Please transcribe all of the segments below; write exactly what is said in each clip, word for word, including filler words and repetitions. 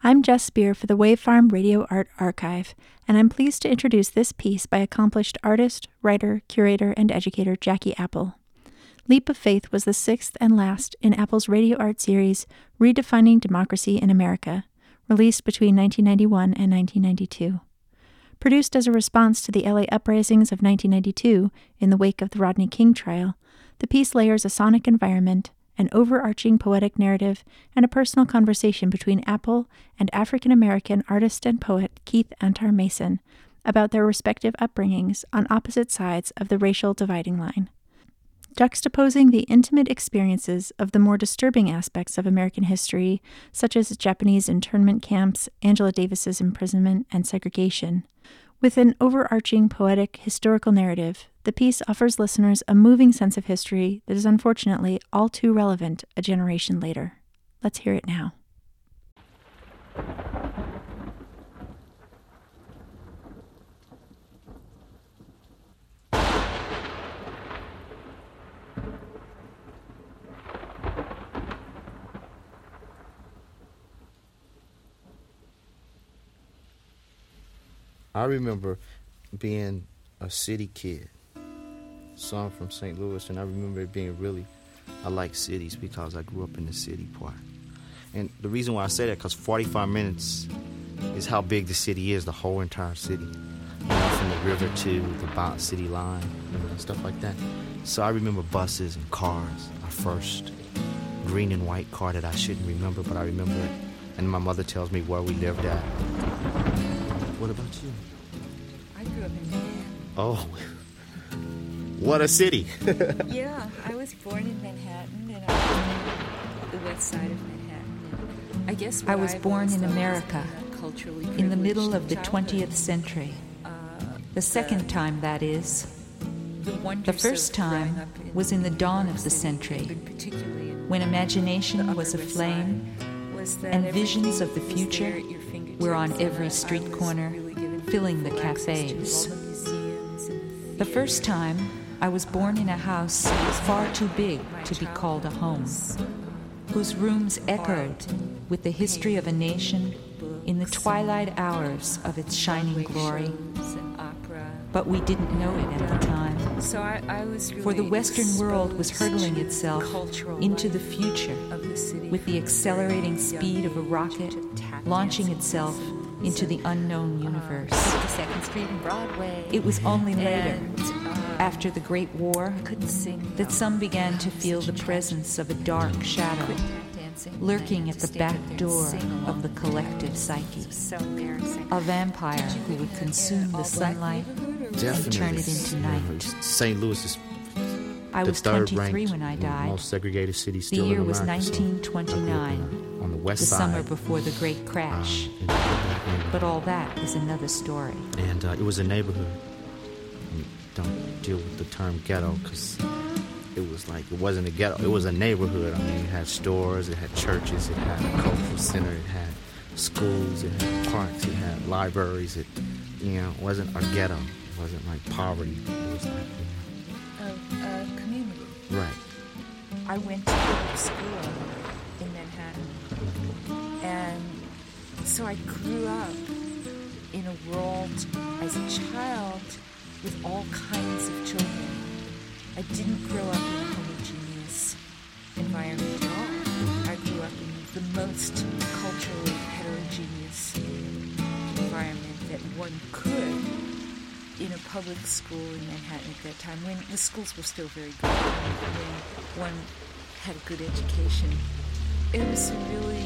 I'm Jess Spear for the Wave Farm Radio Art Archive, and I'm pleased to introduce this piece by accomplished artist, writer, curator, and educator Jackie Apple. Leap of Faith was the sixth and last in Apple's radio art series, Redefining Democracy in America, released between nineteen ninety-one and nineteen ninety-two. Produced as a response to the L A uprisings of nineteen ninety-two in the wake of the Rodney King trial, the piece layers a sonic environment, an overarching poetic narrative, and a personal conversation between Apple and African-American artist and poet Keith Antar Mason about their respective upbringings on opposite sides of the racial dividing line. Juxtaposing the intimate experiences of the more disturbing aspects of American history, such as Japanese internment camps, Angela Davis's imprisonment, and segregation, with an overarching poetic historical narrative, the piece offers listeners a moving sense of history that is unfortunately all too relevant a generation later. Let's hear it now. I remember being a city kid. So I'm from Saint Louis, and I remember it being really, I like cities because I grew up in the city part. And the reason why I say that, because forty-five minutes is how big the city is, the whole entire city. You know, from the river to the Bont city line, you know, stuff like that. So I remember buses and cars. Our first green and white car that I shouldn't remember, but I remember it. And my mother tells me where we lived at. What about you? I grew up in Manhattan. Oh, what a city. Yeah, I was born in Manhattan, and I was on the west side of Manhattan. And I guess I was born in America, in the middle of the twentieth century. Uh, the second time, that is. The, the first time was in the dawn of the century, when imagination was aflame and visions of the future were on every street corner, filling the cafes. The first time, I was born in a house far too big to be called a home, whose rooms echoed with the history of a nation in the twilight hours of its shining glory. But we didn't know it at the time. So I, I was really For the Western world was hurtling itself into the future the with the accelerating speed of a rocket, launching itself into the unknown universe. Uh, Second Street and Broadway. It was only later, and, uh, after the Great War, couldn't sing, that some began to feel the presence of a dark shadow lurking at the back door of the collective psyche. So embarrassing. A vampire who would consume the sunlight and turn it into night. Saint Louis is I the was third twenty-three ranked when I died. most segregated city The still year in was America. nineteen So twenty-nine, I grew up on, on the west the side. summer before the Great Crash. Um, and, But all that is another story. and uh, it was a neighborhood. And don't deal with the term ghetto because it was like, it wasn't a ghetto. It was a neighborhood. I mean, it had stores, it had churches, it had a cultural center, it had schools, it had parks, it had libraries. It, you know, wasn't a ghetto. It wasn't like poverty. It was like, you A, a community. know, right. I went to public school in Manhattan, and so I grew up in a world as a child with all kinds of children. I didn't grow up in a homogeneous environment at all. I grew up in the most culturally heterogeneous environment that one could in a public school in Manhattan at that time, when the schools were still very good, when one had a good education. It was a really,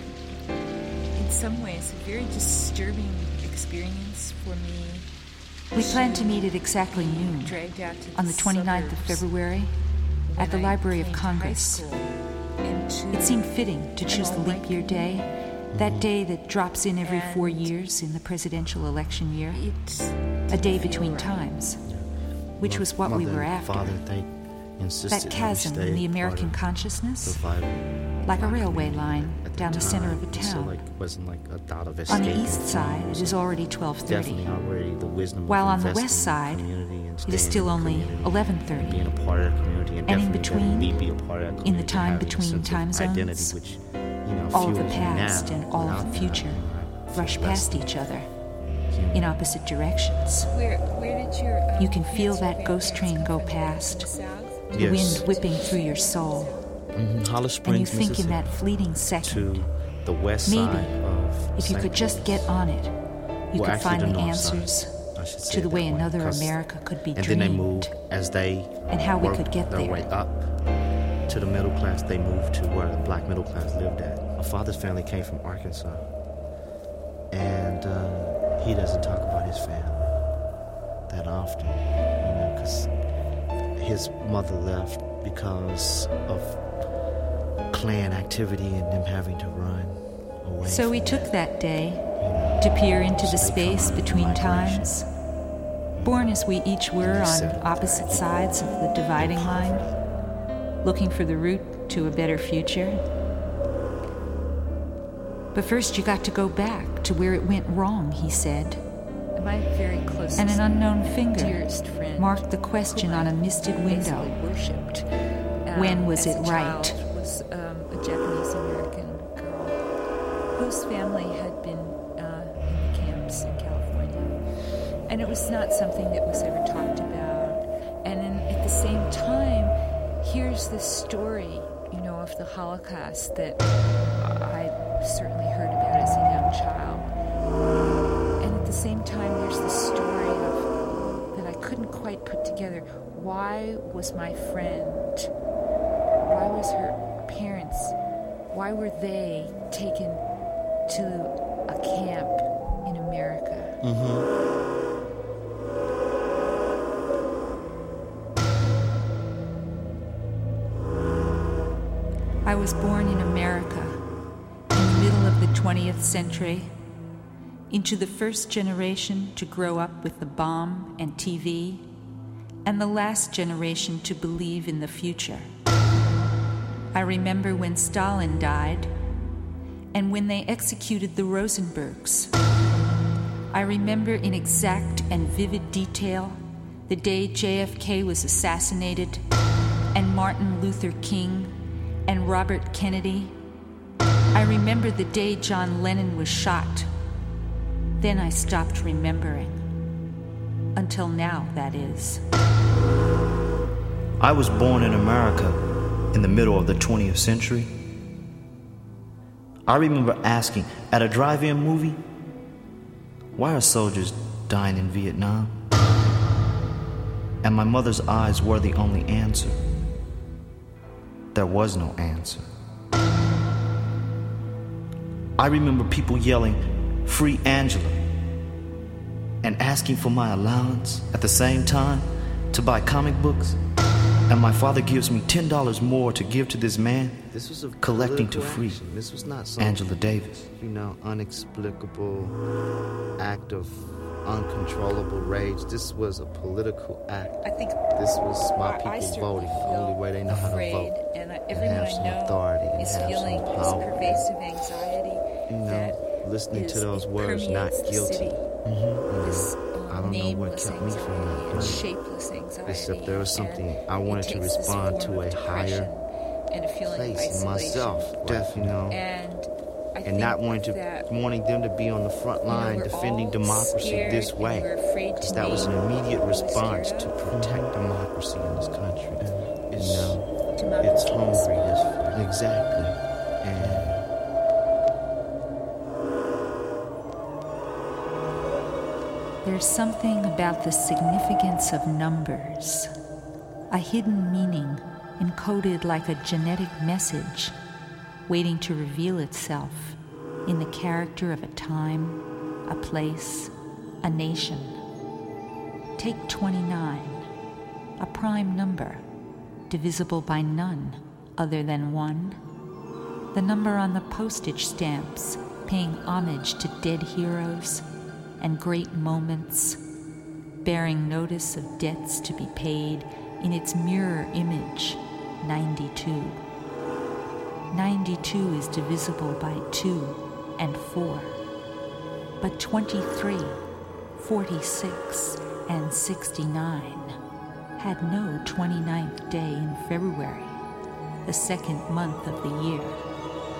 in some ways, a very disturbing experience for me. We planned to meet at exactly noon, Dragged out to on the twenty-ninth of suburbs February, when at the I Library of came to Congress. high school, and to It seemed fitting to an choose the all-white leap year day, that day that drops in every four And years in the presidential election year, It a day didn't feel between right. times, which My was what we mother were and after. Father, they insisted That that we chasm stay in the part American of consciousness, survival. like a Black railway community line at down the center of a time. So town. like it wasn't like a dot of On escape. the east side, it is already twelve thirty, Definitely already the wisdom while of on the investing west in side, community and it is staying still in the only community, eleven thirty. being a part of the community, and, And in definitely between, letting me be a part of that in the community, time having a between sense of time zones, identity, which, you know, all the fuels you past now and all without the that, future I feel rush less past than each other human. in opposite directions. Where, where did your, um, You can feel Nancy that ghost train go grandparents past, come from? the Yes. wind whipping through your soul, Mm-hmm. Hollow and you Springs, think in Mississippi, that fleeting second, to the west maybe side of if you Saint could just Louis. get on it, you Well, could actually find the the north side, answers I should say to the it way that way, another 'cause- America could be And dreamed. then they moved as they And how we worked could get their there. way up to the middle class. They moved to where the black middle class lived at. My father's family came from Arkansas, and uh, he doesn't talk about his family that often, you know, because his mother left because of Klan activity and them having to run away. So from we that, took that day you know. to peer into So the they come space out in between migration. times, born as we each were And they on settled opposite there. sides of the dividing line, looking for the route to a better future. But first you got to go back to where it went wrong, he said, My very closest, and an unknown finger dearest friend marked the question on a misted window. basically worshipped. Um, When was as it a right? child, was um, a Japanese American girl whose family had been uh, in the camps in California, and it was not something that was ever talked about. And in, at the same time, here's this story, you know, of the Holocaust that I certainly heard about as a young child. And at the same time, there's this story of that I couldn't quite put together. Why was my friend, why was her parents, why were they taken to a camp in America? I was born in America in the middle of the twentieth century, into the first generation to grow up with the bomb and T V, and the last generation to believe in the future. I remember when Stalin died and when they executed the Rosenbergs. I remember in exact and vivid detail the day J F K was assassinated and Martin Luther King and Robert Kennedy. I remember the day John Lennon was shot. Then I stopped remembering. Until now, that is. I was born in America in the middle of the twentieth century. I remember asking at a drive-in movie, why are soldiers dying in Vietnam? And my mother's eyes were the only answer. There was no answer. I remember people yelling, "Free Angela," and asking for my allowance at the same time to buy comic books. And my father gives me ten dollars more to give to this man This was a collecting to political free action. This was not some, Angela Davis. you know, unexplicable act of uncontrollable rage. This was a political act. I think This was my I- I people certainly voting. The feel only way they know how to afraid, vote. and I, and everyone have I some know authority and is have feeling some this power. pervasive anxiety. You know, that listening to is- those it words, not permeates the guilty. city. Mhm. This I um, don't know what nameless kept me from anxiety that and place. shapeless anxiety. Except there was something and I wanted it to takes this respond form to of a depression higher and a feeling place of in isolation. myself, deaf, you know, And I and think not wanting to that, wanting them to be on the front you know, line we're defending all democracy scared this and way, we're afraid because to that was an name immediate what we're response scared to of. protect democracy in this country. You know, Democracy it's is hungry. This free. exactly, and There's something about the significance of numbers, a hidden meaning encoded like a genetic message, waiting to reveal itself in the character of a time, a place, a nation. Take twenty-nine, a prime number, divisible by none other than one. The number on the postage stamps paying homage to dead heroes and great moments, bearing notice of debts to be paid in its mirror image, ninety-two. ninety-two is divisible by two and four. But twenty-three, forty-six, and sixty-nine had no twenty-ninth day in February, the second month of the year.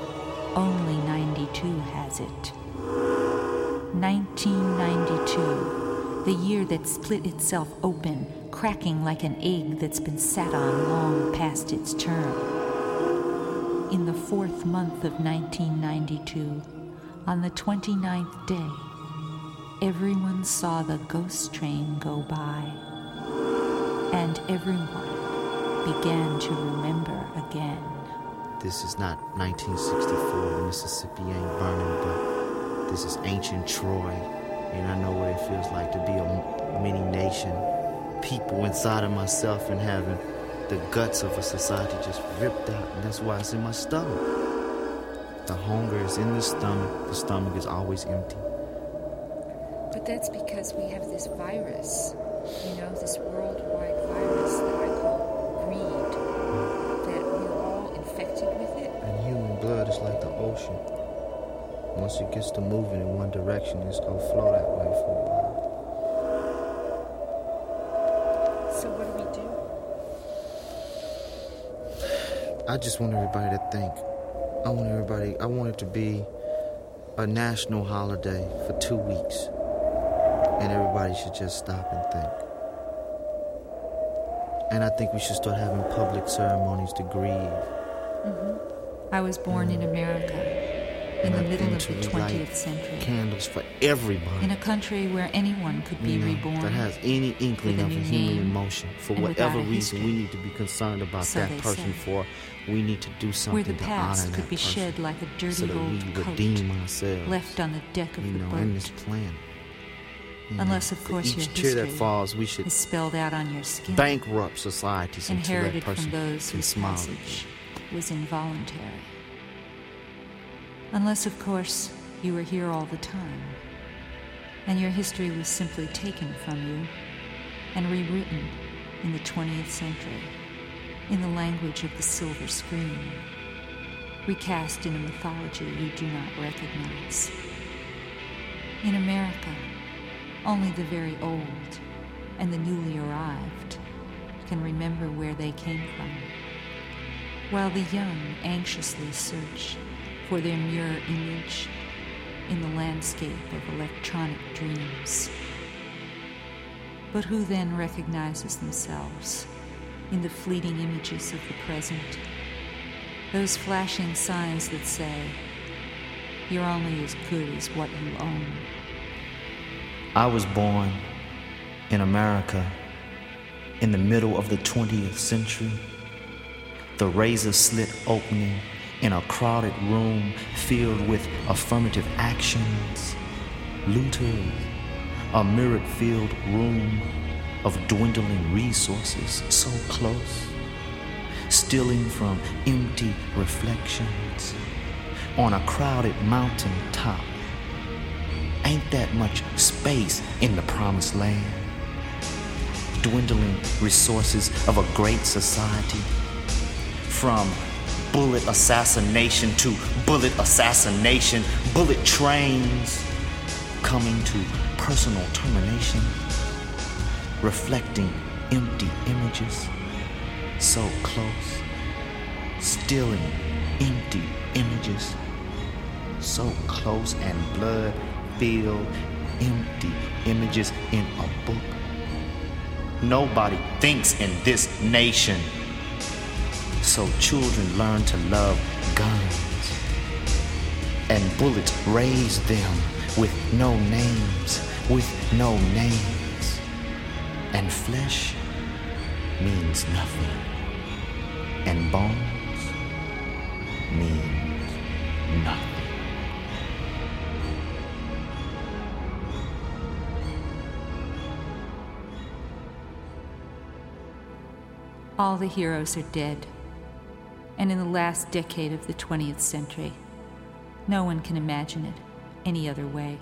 only ninety-two has it. nineteen ninety-two, the year that split itself open, cracking like an egg that's been sat on long past its term. In the fourth month of nineteen ninety-two, on the twenty-ninth day, everyone saw the ghost train go by, and everyone began to remember again. This is not nineteen sixty-four, the Mississippi ain't burning, but this is ancient Troy, and I know what it feels like to be a mini nation. People inside of myself and having the guts of a society just ripped out, and that's why it's in my stomach. The hunger is in the stomach, the stomach is always empty. But that's because we have this virus, you know, this worldwide virus that I call greed, that we're all infected with it. And human blood is like the ocean. Once it gets to moving in one direction, it's gonna flow that way for a while. So what do we do? I just want everybody to think. I want everybody, I want it to be a national holiday for two weeks. And everybody should just stop and think. And I think we should start having public ceremonies to grieve. Mm-hmm. I was born mm. in America in the middle of the twentieth century. Candles for everybody. In a country where anyone could be you know, reborn. That has any inkling of a human emotion. For whatever reason, we need to be concerned about so that person say. for. We need to do something to honor that person. Where the past could be person shed like a dirty so that old we coat redeem ourselves, left on the deck of you the know, boat. in this planet. You Unless, know, of course, each your tear history that falls, we should is spelled out on your skin, bankrupt societies inherited until that person from those can whose smile. passage was involuntary. Unless, of course, you were here all the time, and your history was simply taken from you and rewritten in the twentieth century in the language of the silver screen, recast in a mythology you do not recognize. In America, only the very old and the newly arrived can remember where they came from, while the young anxiously search for their mirror image in the landscape of electronic dreams. But who then recognizes themselves in the fleeting images of the present, those flashing signs that say, you're only as good as what you own? I was born in America in the middle of the twentieth century, the razor slit opening in a crowded room filled with affirmative actions, looters, a mirror-filled room of dwindling resources so close, stealing from empty reflections on a crowded mountain top. Ain't that much space in the promised land? Dwindling resources of a great society, from bullet assassination to bullet assassination, bullet trains coming to personal termination, reflecting empty images so close, stealing empty images so close, and blood-filled empty images in a book. Nobody thinks in this nation, so children learn to love guns, and bullets raise them with no names, with no names, and flesh means nothing, and bones means nothing. All the heroes are dead, and in the last decade of the twentieth century, no one can imagine it any other way.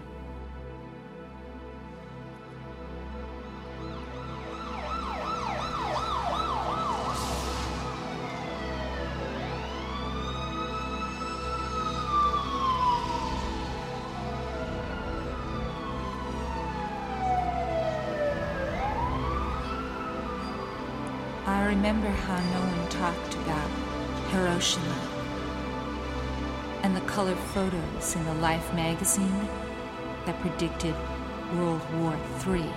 I remember how no one talked about Hiroshima and the color photos in the Life magazine that predicted World War Three.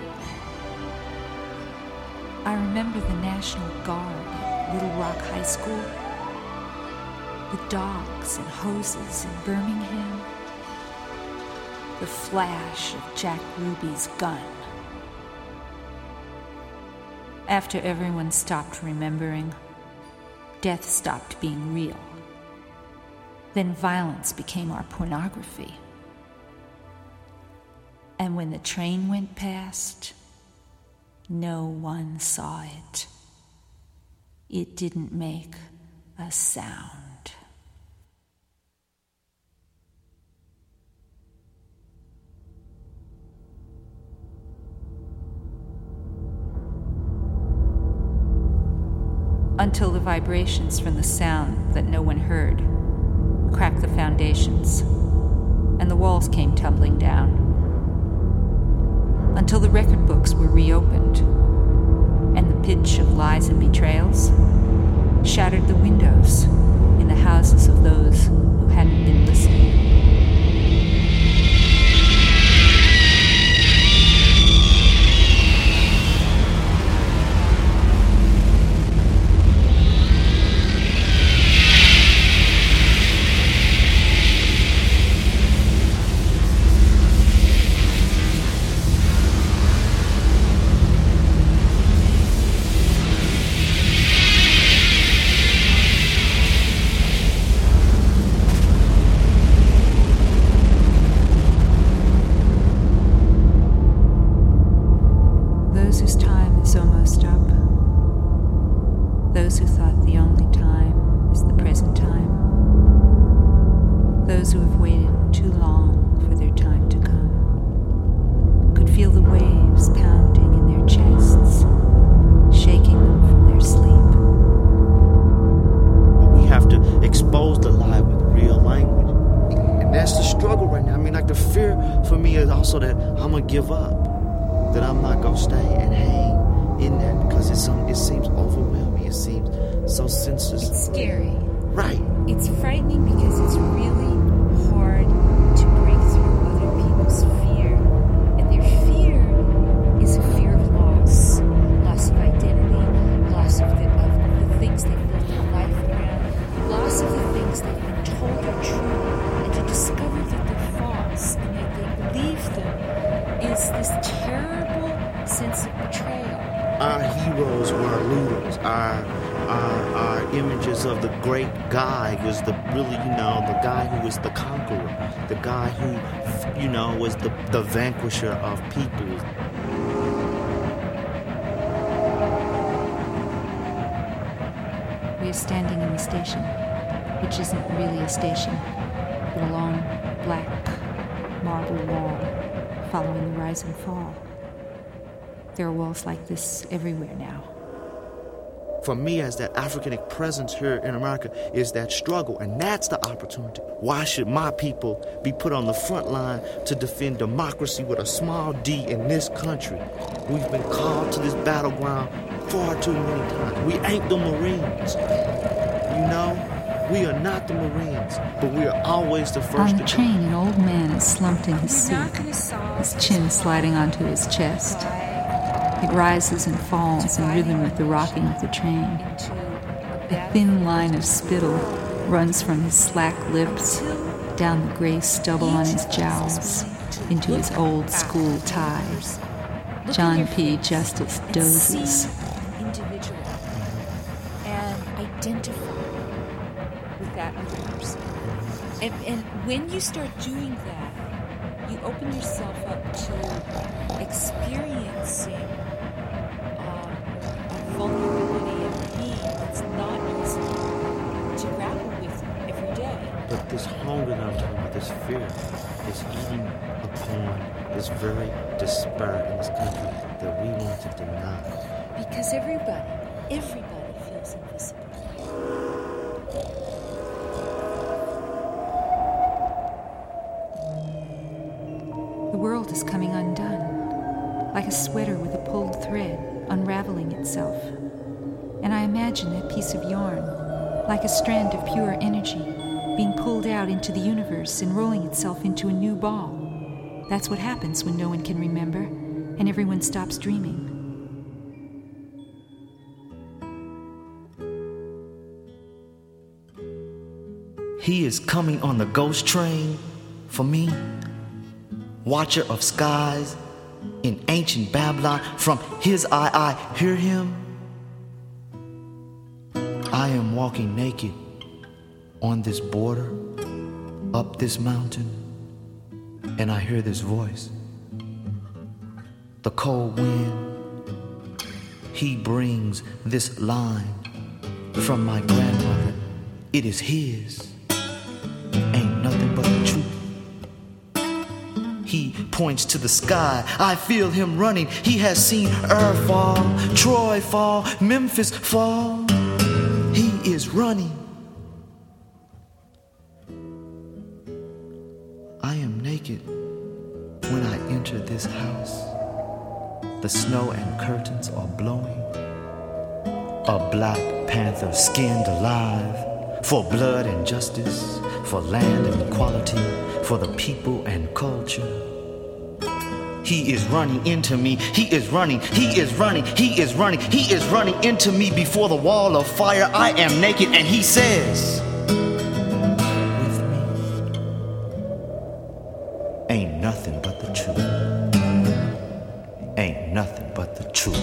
I remember the National Guard at Little Rock High School, the dogs and hoses in Birmingham, the flash of Jack Ruby's gun. After everyone stopped remembering, death stopped being real. Then violence became our pornography. And when the train went past, no one saw it. It didn't make a sound. Until the vibrations from the sound that no one heard cracked the foundations, and the walls came tumbling down. Until the record books were reopened, and the pitch of lies and betrayals shattered the windows in the houses of those who hadn't been listening. The vanquisher of people. We are standing in the station, which isn't really a station, but a long black marble wall following the rise and fall. There are walls like this everywhere now. For me, as that African presence here in America, is that struggle, and that's the opportunity. Why should my people be put on the front line to defend democracy with a small d in this country? We've been called to this battleground far too many times. We ain't the Marines. You know, we are not the Marines, but we are always the first. On the train, an old man is slumped in his seat, his chin sliding onto his chest. It rises and falls in rhythm with the rocking of the train. A thin line of spittle runs from his slack lips, down the gray stubble on his jowls, into his old school tie. John P. Justice dozes. Individual and identify with that other person. And, and when you start doing that, you open yourself up to experiencing vulnerability and pain that's not easy to grapple with every day. But this hunger that I'm talking about, this fear, is eating upon this very despair in this country that we want to deny. Because everybody, everybody feels invisible. The world is coming undone, like a sweater with a pulled thread, unraveling itself. And I imagine that piece of yarn, like a strand of pure energy, being pulled out into the universe and rolling itself into a new ball. That's what happens when no one can remember and everyone stops dreaming. He is coming on the ghost train for me, watcher of skies in ancient Babylon. From his eye I hear him. I am walking naked on this border, up this mountain, and I hear this voice. The cold wind, he brings this line from my grandmother. It is his. Ain't nothing but the truth. He points to the sky. I feel him running. He has seen Ur fall, Troy fall, Memphis fall. He is running. I am naked when I enter this house. The snow and curtains are blowing. A black panther skinned alive. For blood and justice, for land and equality, for the people and culture. He is running into me, he is running, he is running, he is running, he is running into me before the wall of fire. I am naked and he says, with me, ain't nothing but the truth. Ain't nothing but the truth.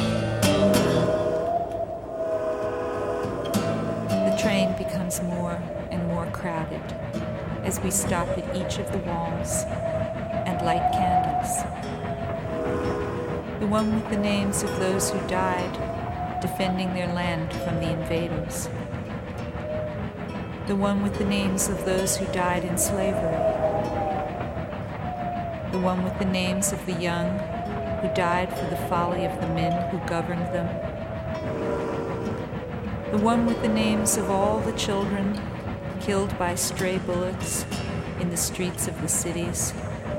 Train becomes more and more crowded as we stop at each of the walls and light candles. The one with the names of those who died defending their land from the invaders. The one with the names of those who died in slavery. The one with the names of the young who died for the folly of the men who governed them. The one with the names of all the children killed by stray bullets in the streets of the cities.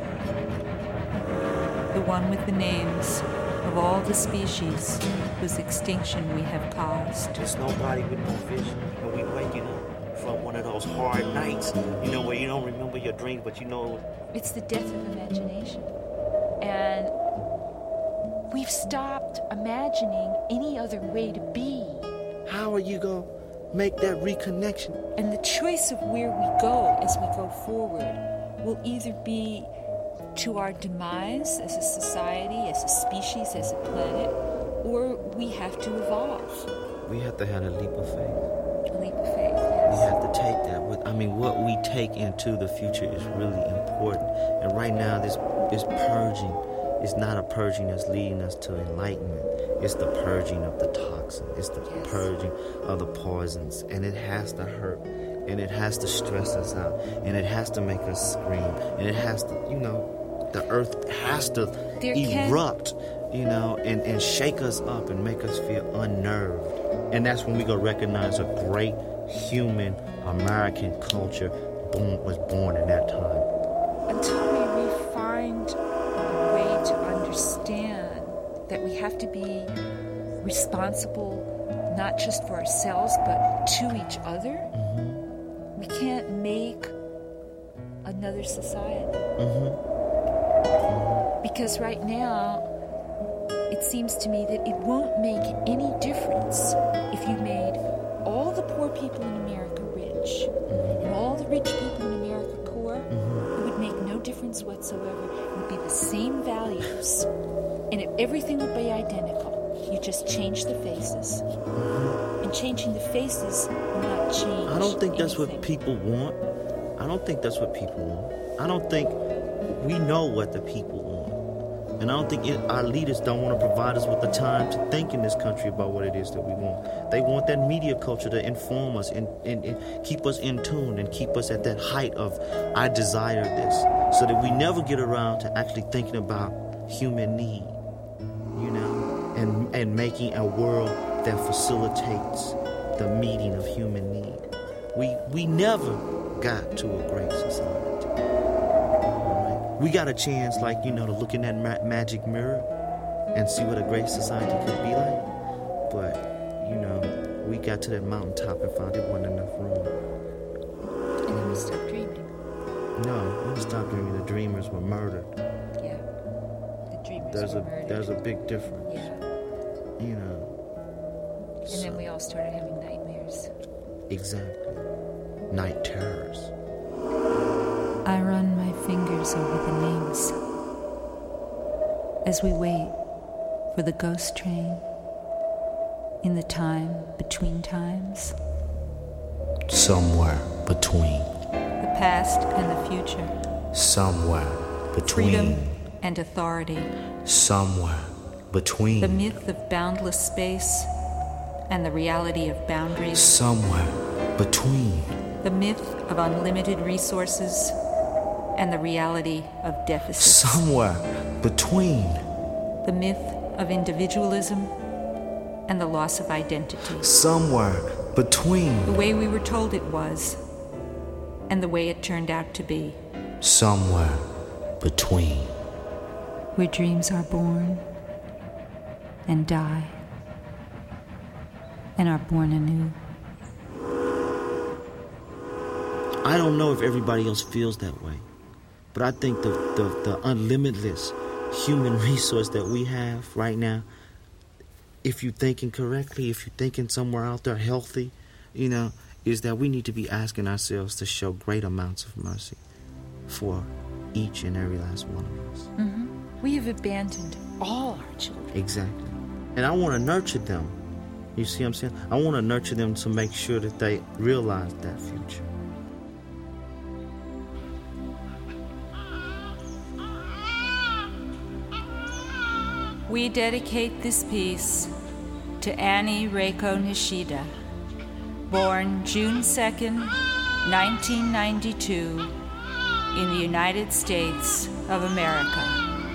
The one with the names of all the species whose extinction we have caused. There's nobody with no vision, and we waking up from one of those hard nights, you know, where you don't remember your dreams, but you know... It's the death of imagination. And we've stopped imagining any other way to be. How are you going to make that reconnection? And the choice of where we go as we go forward will either be to our demise as a society, as a species, as a planet, or we have to evolve. We have to have a leap of faith. A leap of faith, yes. We have to take that with, I mean, what we take into the future is really important. And right now, this, this purging is not a purging that's leading us to enlightenment. It's the purging of the toxin. It's the yes. purging of the poisons. And it has to hurt. And it has to stress us out. And it has to make us scream. And it has to, you know, the earth has to there erupt, can... you know, and, and shake us up and make us feel unnerved. And that's when we go recognize a great human American culture born, was born in that time. Until we find a way to understand that we have to be responsible not just for ourselves but to each other, mm-hmm. we can't make another society. Mm-hmm. Because right now, it seems to me that it won't make any difference if you made all the poor people in America rich mm-hmm. and all the rich people in America poor. Mm-hmm. It would make no difference whatsoever. It would be the same values. And it, everything would be identical. You just change the faces. Mm-hmm. And changing the faces will not change I don't think that's anything. What people want. I don't think that's what people want. I don't think we know what the people want. And I don't think it, our leaders don't want to provide us with the time to think in this country about what it is that we want. They want that media culture to inform us and, and, and keep us in tune and keep us at that height of, I desire this, so that we never get around to actually thinking about human need, you know, and, and making a world that facilitates the meeting of human need. We, we never got to a great society. We got a chance, like, you know, to look in that ma- magic mirror and see what a great society could be like. But, you know, we got to that mountaintop and found there wasn't enough room. And stop dreaming. No, we didn't stop dreaming. The dreamers were murdered. Yeah. The dreamers There's were a murdered. there's a big difference. Yeah. You know. And So- then we all started having nightmares. Exactly. Night terrors. I run my fingers over the names as we wait for the ghost train in the time between times, Somewhere between. the past and the future, Somewhere between. freedom and authority, Somewhere between. the myth of boundless space and the reality of boundaries, Somewhere between. the myth of unlimited resources and the reality of deficits, Somewhere between. the myth of individualism and the loss of identity, Somewhere between. the way we were told it was and the way it turned out to be, Somewhere between. where dreams are born and die and are born anew. I don't know if everybody else feels that way, but I think the, the, the unlimitless human resource that we have right now, if you're thinking correctly, if you're thinking somewhere out there healthy, you know, is that we need to be asking ourselves to show great amounts of mercy for each and every last one of us. Mm-hmm. We have abandoned all our children. Exactly. And I want to nurture them. You see what I'm saying? I want to nurture them to make sure that they realize that future. We dedicate this piece to Annie Reiko Nishida, born June second, nineteen ninety-two, in the United States of America.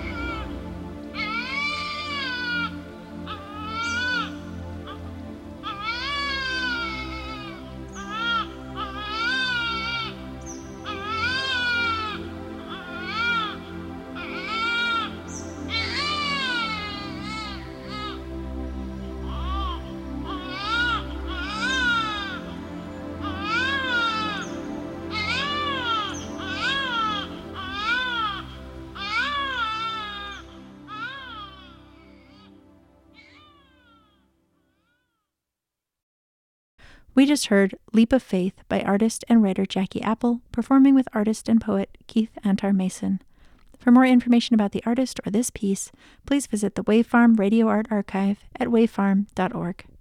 We just heard Leap of Faith by artist and writer Jackie Apple, performing with artist and poet Keith Antar Mason. For more information about the artist or this piece, please visit the Wavefarm Radio Art Archive at wavefarm dot org.